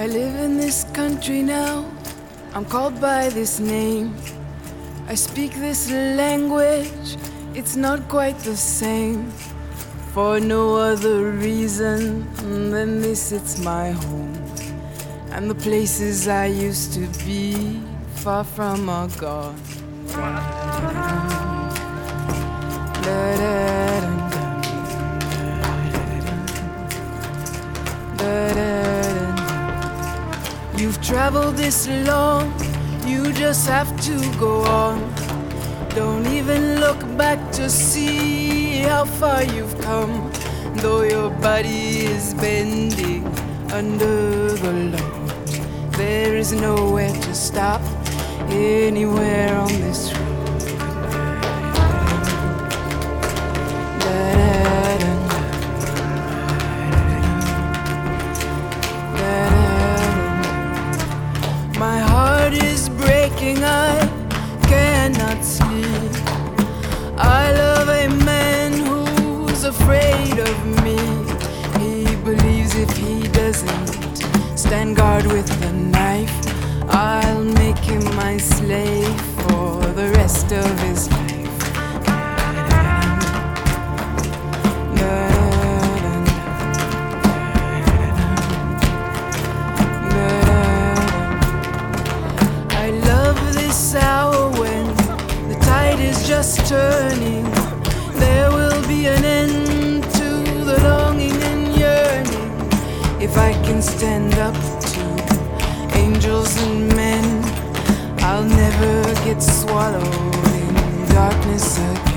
I live in this country now, I'm called by this name. I speak this language, it's not quite the same. For no other reason than this, it's my home. And the places I used to be, far from are gone. You've traveled this long, you just have to go on. Don't even look back to see how far you've come. Though your body is bending under the load, there is nowhere to stop anywhere on this road. My heart is breaking, I cannot sleep. I love a man who's afraid of me. He believes if he doesn't stand guard with the knife, I'll make him my slave for the rest of his life. This hour when the tide is just turning, there will be an end to the longing and yearning. If I can stand up to angels and men, I'll never get swallowed in darkness again.